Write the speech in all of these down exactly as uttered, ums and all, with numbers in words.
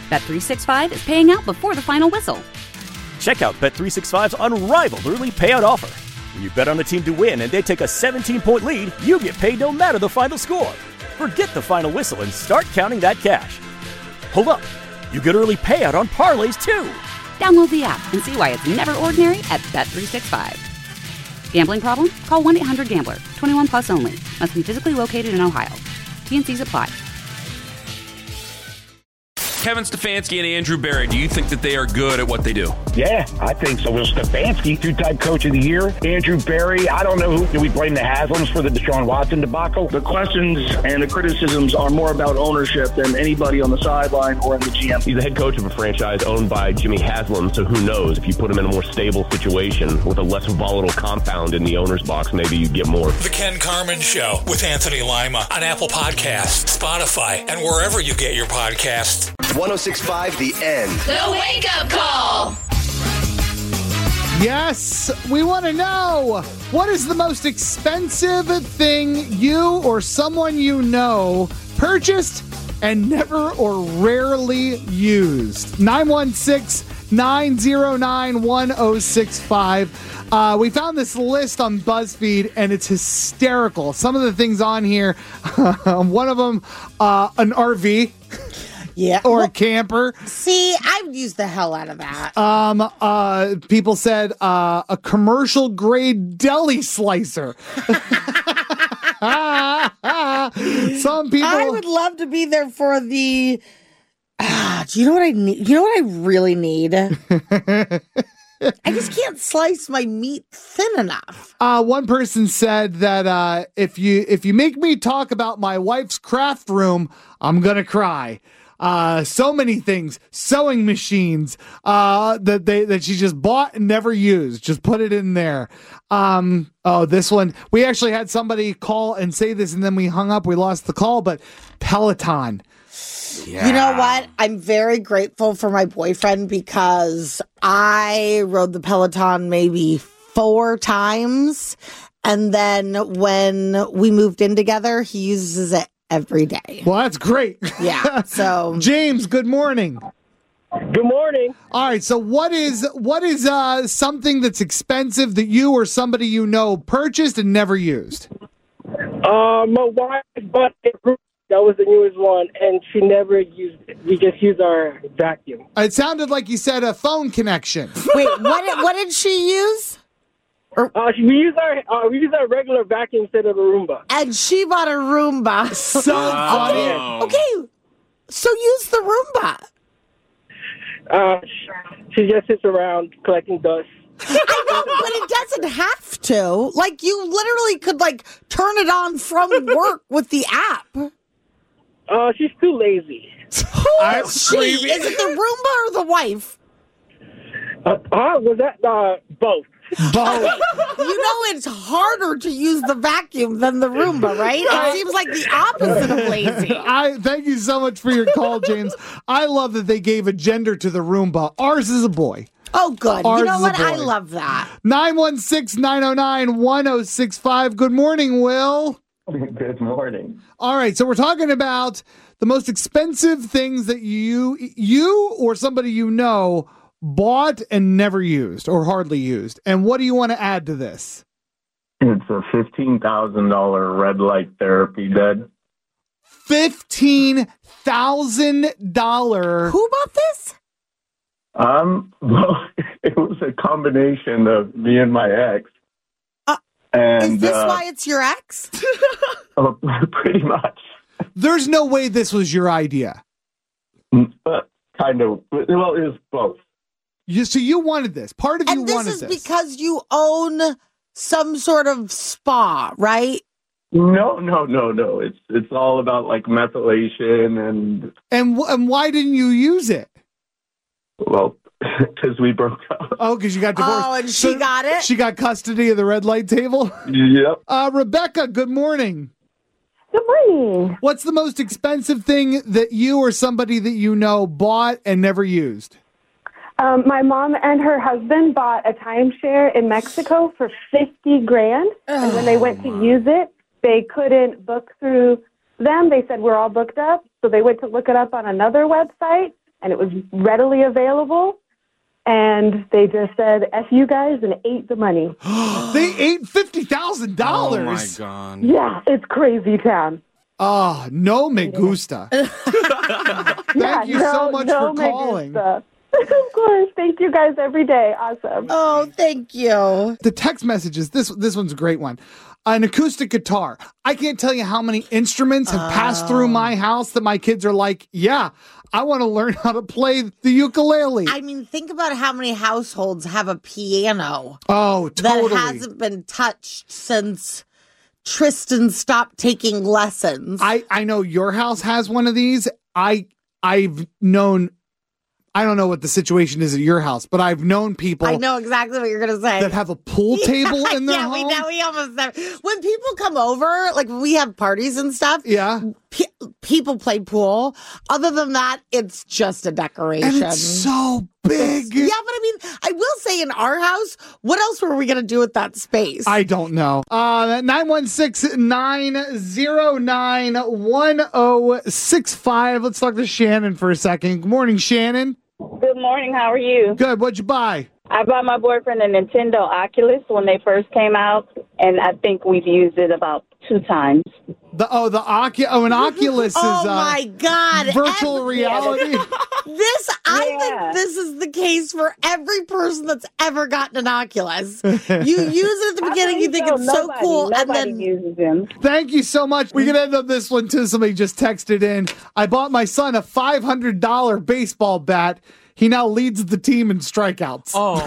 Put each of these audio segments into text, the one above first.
Bet three sixty-five is paying out before the final whistle. Check out Bet three sixty-five's unrivaled early payout offer. When you bet on a team to win and they take a seventeen-point lead, you get paid no matter the final score. Forget the final whistle and start counting that cash. Hold up. You get early payout on parlays, too. Download the app and see why it's never ordinary at Bet three sixty-five. Gambling problem? Call one eight hundred gambler. twenty-one plus only. Must be physically located in Ohio. T N Cs apply. Kevin Stefanski and Andrew Berry, do you think that they are good at what they do? Yeah, I think so. Well, Stefanski, two-time coach of the year. Andrew Berry, I don't know who. Do we blame the Haslams for the Deshaun Watson debacle? The questions and the criticisms are more about ownership than anybody on the sideline or in the G M. He's the head coach of a franchise owned by Jimmy Haslam, so who knows? If you put him in a more stable situation with a less volatile compound in the owner's box, maybe you get more. The Ken Carman Show with Anthony Lima on Apple Podcasts, Spotify, and wherever you get your podcasts. one oh six point five The End. The Wake Up Call. Yes, we want to know, what is the most expensive thing you or someone you know purchased and never or rarely used? nine one six, nine oh nine, one oh six five. Uh, we found this list on BuzzFeed, and it's hysterical. Some of the things on here, one of them, uh, an R V. Yeah. Or well, a camper. See, I've used the hell out of that. Um, uh, people said uh, a commercial grade deli slicer. Some people. I would love to be there for the. Ah, do you know what I need? You know what I really need? I just can't slice my meat thin enough. Uh, one person said that uh, if you if you make me talk about my wife's craft room, I'm gonna cry. Uh, so many things, sewing machines, uh, that they, that she just bought and never used. Just put it in there. Um, oh, this one, we actually had somebody call and say this and then we hung up. We lost the call, but Peloton. Yeah. You know what? I'm very grateful for my boyfriend because I rode the Peloton maybe four times. And then when we moved in together, he uses it every day. Well, that's great. Yeah. So James, good morning. Good morning. All right. So what is what is uh, something that's expensive that you or somebody you know purchased and never used? Uh, my wife bought a Roomba. That was the newest one, and she never used it. We just used our vacuum. It sounded like you said a phone connection. Wait, what did, what did she use? Or, uh, we use our uh, we use our regular vacuum instead of a Roomba. And she bought a Roomba. So funny. Okay, okay, so use the Roomba. Uh, she just sits around collecting dust. I know, but it doesn't have to. Like, you literally could, like, turn it on from work with the app. Uh, she's too lazy. Who is she? Is it the Roomba or the wife? Uh, uh was that uh, both? Both. You know it's harder to use the vacuum than the Roomba, right? It seems like the opposite of lazy. I thank you so much for your call, James. I love that they gave a gender to the Roomba. Ours is a boy. Oh, good. Ours you know what? boy. I love that. nine one six, nine oh nine, one oh six five. Good morning, Will. Good morning. All right, so we're talking about the most expensive things that you you or somebody you know bought and never used or hardly used. And what do you want to add to this? It's a fifteen thousand dollars red light therapy bed. fifteen thousand dollars. Who bought this? Um, well, it was a combination of me and my ex. Uh, and, is this uh, why it's your ex? oh, pretty much. There's no way this was your idea. Uh, kind of. Well, it was both. You, so you wanted this. Part of you and this wanted is this. because you own some sort of spa, right? No, no, no, no. It's it's all about like methylation and and and why didn't you use it? Well, because we broke up. Oh, because you got divorced. Oh, and she So got it. She got custody of the red light table. Yep. Uh, Rebecca, good morning. Good morning. What's the most expensive thing that you or somebody that you know bought and never used? Um, my mom and her husband bought a timeshare in Mexico for fifty grand. And when they went to use it, they couldn't book through them. They said, we're all booked up. So they went to look it up on another website. and it was readily available. And they just said, F you guys, and ate the money. They ate fifty thousand dollars. Oh, my God. Yeah, it's crazy town. Oh, no me gusta. Thank Yeah, you no, so much no for me calling. gusta. Of course. Thank you guys every day. Awesome. Oh, thank you. The text messages, this this one's a great one. An acoustic guitar. I can't tell you how many instruments have passed Oh. through my house that my kids are like, yeah, I want to learn how to play the ukulele. I mean, think about how many households have a piano oh, totally. that hasn't been touched since Tristan stopped taking lessons. I, I know your house has one of these. I I've known I don't know what the situation is at your house, but I've known people I know exactly what you're going to say. that have a pool table yeah, in their yeah, home. we know. We almost have. When people come over, like when we have parties and stuff, Yeah. pe- people play pool. Other than that, it's just a decoration. And it's so big. Yeah, but I mean, I will say in our house, what else were we going to do with that space? I don't know. Uh, nine one six, nine zero nine, one zero six five. Let's talk to Shannon for a second. Good morning, Shannon. Good morning. How are you? Good. What'd you buy? I bought my boyfriend a Nintendo Oculus when they first came out, and I think we've used it about two times. The oh the Ocu- oh an Oculus is oh uh, my God. virtual Every- reality. This, I Yeah. think this is the case for every person that's ever gotten an Oculus. You use it at the I beginning, you think so. it's so Nobody- cool, and Nobody then uses them. Thank you so much. We can end up this one too. Somebody just texted in. I bought my son a five hundred dollars baseball bat. He now leads the team in strikeouts. Oh.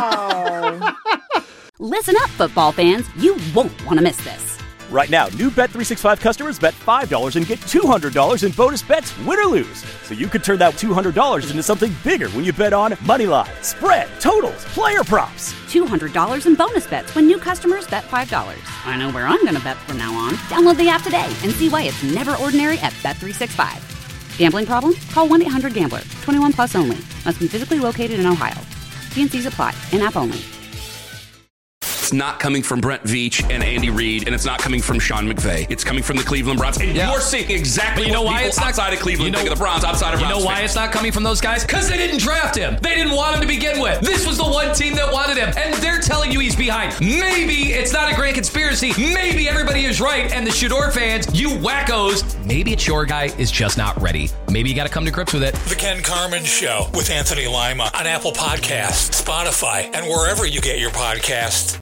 Listen up, football fans. You won't want to miss this. Right now, new Bet three sixty-five customers bet five dollars and get two hundred dollars in bonus bets, win or lose. So you could turn that two hundred dollars into something bigger when you bet on money line, spread, totals, player props. two hundred dollars in bonus bets when new customers bet five dollars. I know where I'm going to bet from now on. Download the app today and see why it's never ordinary at Bet three sixty-five. Gambling problem? Call one eight hundred gambler. twenty-one plus only. Must be physically located in Ohio. T N Cs apply. In-app only. It's not coming from Brent Veach and Andy Reid, and it's not coming from Sean McVay. It's coming from the Cleveland Browns. And Yeah. you're seeing exactly But you know what why people it's not outside of Cleveland you know, think of the Browns, outside of You Browns know why fans. it's not coming from those guys? Because they didn't draft him. They didn't want him to begin with. This was the one team that wanted him, and they're telling you he's behind. Maybe it's not a grand conspiracy. Maybe everybody is right, and the Shador fans, you wackos, maybe it's your guy is just not ready. Maybe you got to come to grips with it. The Ken Carmen Show with Anthony Lima on Apple Podcasts, Spotify, and wherever you get your podcasts.